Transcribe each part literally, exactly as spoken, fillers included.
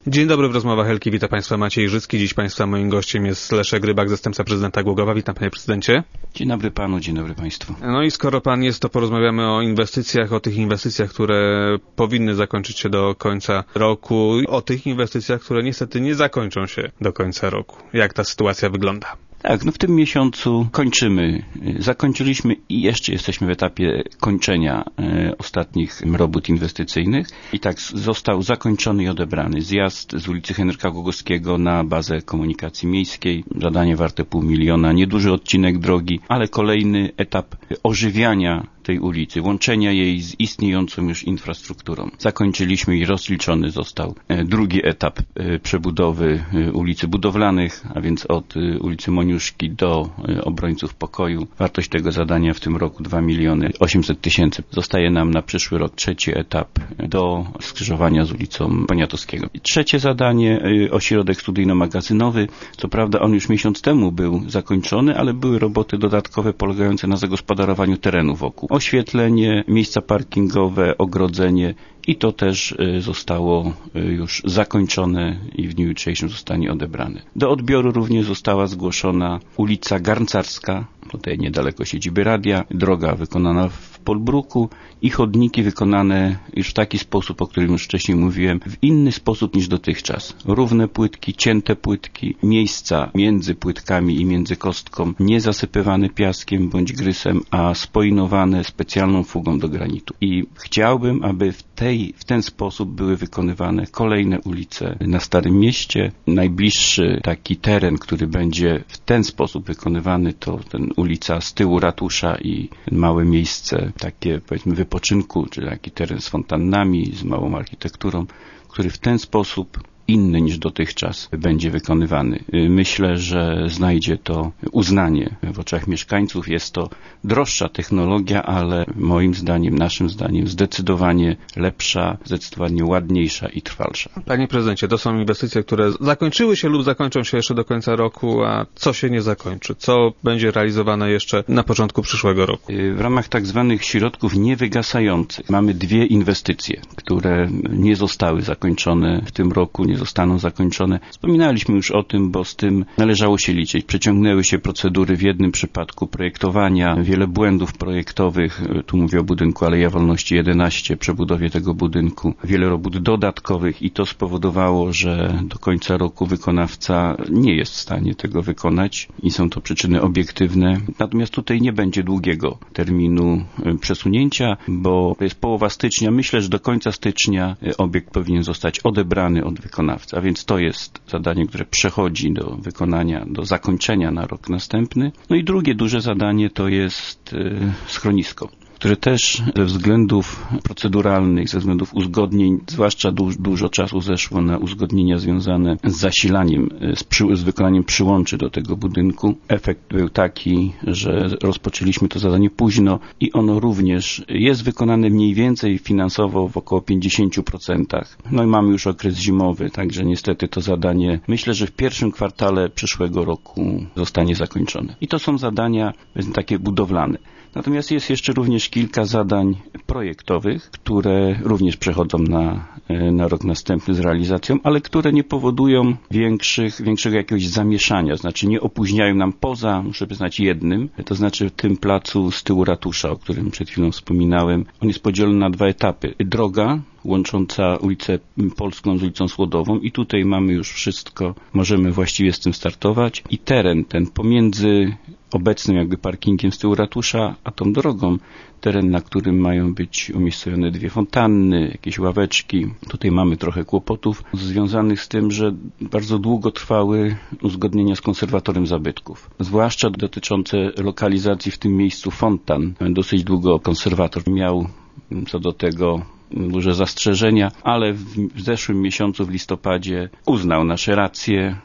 Dzień dobry, w rozmowach Elki wita Państwa Maciej Życki. Dziś Państwa moim gościem jest Leszek Rybak, zastępca prezydenta Głogowa. Witam, panie prezydencie. Dzień dobry panu, dzień dobry państwu. No i skoro pan jest, to porozmawiamy o inwestycjach, o tych inwestycjach, które powinny zakończyć się do końca roku, o tych inwestycjach, które niestety nie zakończą się do końca roku. Jak ta sytuacja wygląda? Tak, no w tym miesiącu kończymy, zakończyliśmy i jeszcze jesteśmy w etapie kończenia e, ostatnich robót inwestycyjnych i tak został zakończony i odebrany zjazd z ulicy Henryka Głogowskiego na bazę komunikacji miejskiej, zadanie warte pół miliona, nieduży odcinek drogi, ale kolejny etap ożywiania tej ulicy, łączenia jej z istniejącą już infrastrukturą. Zakończyliśmy i rozliczony został drugi etap przebudowy ulicy Budowlanych, a więc od ulicy Moniuszki do Obrońców Pokoju. Wartość tego zadania w tym roku dwa miliony osiemset tysięcy. Zostaje nam na przyszły rok trzeci etap do skrzyżowania z ulicą Poniatowskiego. Trzecie zadanie, ośrodek studyjno-magazynowy. Co prawda on już miesiąc temu był zakończony, ale były roboty dodatkowe polegające na zagospodarowaniu terenu wokół. Oświetlenie, miejsca parkingowe, ogrodzenie i to też zostało już zakończone i w dniu jutrzejszym zostanie odebrane. Do odbioru również została zgłoszona ulica Garncarska, tutaj niedaleko siedziby radia, droga wykonana w Polbruku i chodniki wykonane już w taki sposób, o którym już wcześniej mówiłem, w inny sposób niż dotychczas. Równe płytki, cięte płytki, miejsca między płytkami i między kostką nie zasypywane piaskiem bądź grysem, a spoinowane specjalną fugą do granitu. I chciałbym, aby w, tej, w ten sposób były wykonywane kolejne ulice na Starym Mieście. Najbliższy taki teren, który będzie w ten sposób wykonywany, to ten ulica z tyłu ratusza i małe miejsce takie, powiedzmy, wypoczynku, czy taki teren z fontannami, z małą architekturą, który w ten sposób inny niż dotychczas będzie wykonywany. Myślę, że znajdzie to uznanie w oczach mieszkańców. Jest to droższa technologia, ale moim zdaniem, naszym zdaniem zdecydowanie lepsza, zdecydowanie ładniejsza i trwalsza. Panie prezydencie, to są inwestycje, które zakończyły się lub zakończą się jeszcze do końca roku, a co się nie zakończy? Co będzie realizowane jeszcze na początku przyszłego roku? W ramach tak zwanych środków niewygasających mamy dwie inwestycje, które nie zostały zakończone w tym roku, nie zostaną zakończone. Wspominaliśmy już o tym, bo z tym należało się liczyć. Przeciągnęły się procedury w jednym przypadku projektowania, wiele błędów projektowych, tu mówię o budynku Aleja Wolności jedenaście, przebudowie tego budynku, wiele robót dodatkowych i to spowodowało, że do końca roku wykonawca nie jest w stanie tego wykonać i są to przyczyny obiektywne. Natomiast tutaj nie będzie długiego terminu przesunięcia, bo to jest połowa stycznia. Myślę, że do końca stycznia obiekt powinien zostać odebrany od wykonawcy. A więc to jest zadanie, które przechodzi do wykonania, do zakończenia na rok następny. No i drugie duże zadanie to jest y, schronisko, które też ze względów proceduralnych, ze względów uzgodnień, zwłaszcza du- dużo czasu zeszło na uzgodnienia związane z zasilaniem, z, przy- z wykonaniem przyłączy do tego budynku. Efekt był taki, że rozpoczęliśmy to zadanie późno i ono również jest wykonane mniej więcej finansowo w około pięćdziesiąt procent. No i mamy już okres zimowy, także niestety to zadanie, myślę, że w pierwszym kwartale przyszłego roku zostanie zakończone. I to są zadania, powiedzmy, takie budowlane. Natomiast jest jeszcze również kilka zadań projektowych, które również przechodzą na, na rok następny z realizacją, ale które nie powodują większych, większego jakiegoś zamieszania, znaczy nie opóźniają nam poza, muszę przyznać, jednym, to znaczy w tym placu z tyłu ratusza, o którym przed chwilą wspominałem. On jest podzielony na dwa etapy. Droga łącząca ulicę Polską z ulicą Słodową i tutaj mamy już wszystko, możemy właściwie z tym startować i teren ten pomiędzy obecnym jakby parkingiem z tyłu ratusza, a tą drogą, teren, na którym mają być umiejscowione dwie fontanny, jakieś ławeczki. Tutaj mamy trochę kłopotów związanych z tym, że bardzo długo trwały uzgodnienia z konserwatorem zabytków, zwłaszcza dotyczące lokalizacji w tym miejscu fontan. Dosyć długo konserwator miał co do tego duże zastrzeżenia, ale w zeszłym miesiącu, w listopadzie, uznał nasze racje,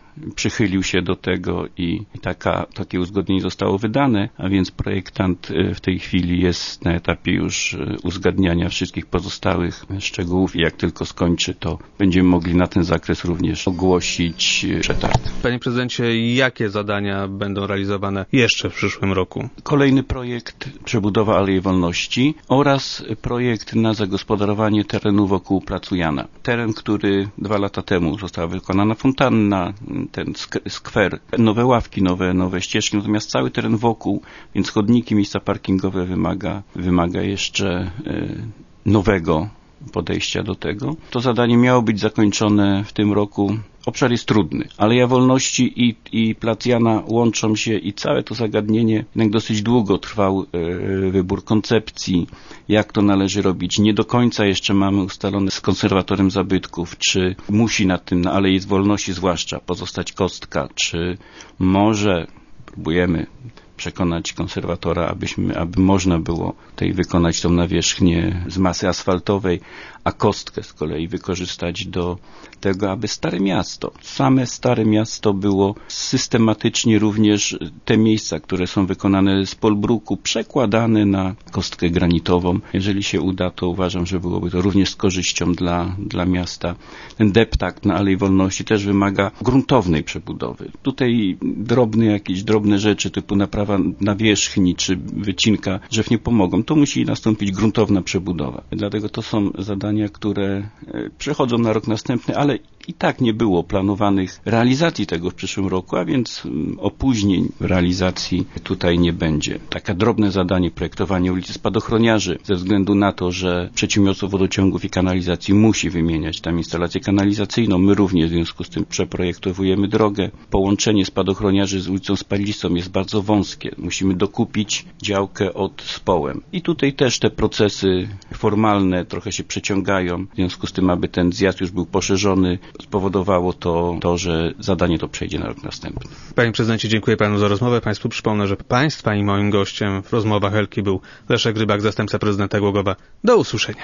przychylił się do tego i taka, takie uzgodnienie zostało wydane, a więc projektant w tej chwili jest na etapie już uzgadniania wszystkich pozostałych szczegółów i jak tylko skończy, to będziemy mogli na ten zakres również ogłosić przetarg. Panie prezydencie, jakie zadania będą realizowane jeszcze w przyszłym roku? Kolejny projekt przebudowa Alei Wolności oraz projekt na zagospodarowanie terenu wokół Placu Jana. Teren, który dwa lata temu została wykonana fontanna, ten skwer, nowe ławki, nowe, nowe ścieżki, natomiast cały teren wokół, więc chodniki, miejsca parkingowe wymaga, wymaga jeszcze y, nowego podejścia do tego. To zadanie miało być zakończone w tym roku. Obszar jest trudny. Aleja Wolności i, i Plac Jana łączą się i całe to zagadnienie, jednak dosyć długo trwał e, wybór koncepcji, jak to należy robić. Nie do końca jeszcze mamy ustalone z konserwatorem zabytków, czy musi na tym, na Alei Wolności zwłaszcza, pozostać kostka, czy może, próbujemy przekonać konserwatora, abyśmy, aby można było tutaj wykonać tą nawierzchnię z masy asfaltowej, a kostkę z kolei wykorzystać do tego, aby Stare Miasto, same Stare Miasto było systematycznie również te miejsca, które są wykonane z polbruku, przekładane na kostkę granitową. Jeżeli się uda, to uważam, że byłoby to również z korzyścią dla, dla miasta. Ten deptak na Alei Wolności też wymaga gruntownej przebudowy. Tutaj drobne jakieś drobne rzeczy typu naprawa nawierzchni czy wycinka drzew nie pomogą. To musi nastąpić gruntowna przebudowa. Dlatego to są zadania, które przechodzą na rok następny, ale i tak nie było planowanych realizacji tego w przyszłym roku, a więc opóźnień w realizacji tutaj nie będzie. Takie drobne zadanie, projektowanie ulicy Spadochroniarzy, ze względu na to, że przedsiębiorstwo wodociągów i kanalizacji musi wymieniać tam instalację kanalizacyjną. My również w związku z tym przeprojektowujemy drogę. Połączenie Spadochroniarzy z ulicą Spalistą jest bardzo wąskie. Musimy dokupić działkę od Społem. I tutaj też te procesy formalne trochę się przeciągają. W związku z tym, aby ten zjazd już był poszerzony, spowodowało to, to, że zadanie to przejdzie na rok następny. Panie prezydencie, dziękuję panu za rozmowę. Państwu przypomnę, że państwa i moim gościem w rozmowach Elki był Leszek Rybak, zastępca prezydenta Głogowa. Do usłyszenia.